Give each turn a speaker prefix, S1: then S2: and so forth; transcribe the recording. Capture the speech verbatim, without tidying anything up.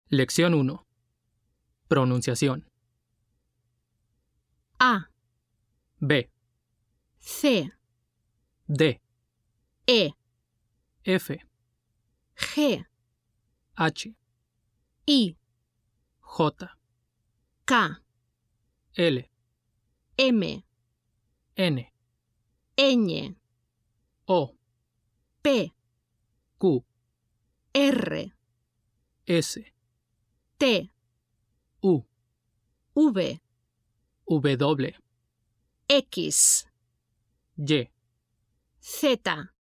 S1: Lección uno. Pronunciación.
S2: A,
S1: B,
S2: C,
S1: D,
S2: E,
S1: F,
S2: G,
S1: H,
S2: I,
S1: J,
S2: K,
S1: L,
S2: M,
S1: N,
S2: Ñ,
S1: O,
S2: P,
S1: Q,
S2: R,
S1: S,
S2: T,
S1: U,
S2: V,
S1: W,
S2: X,
S1: Y,
S2: Z,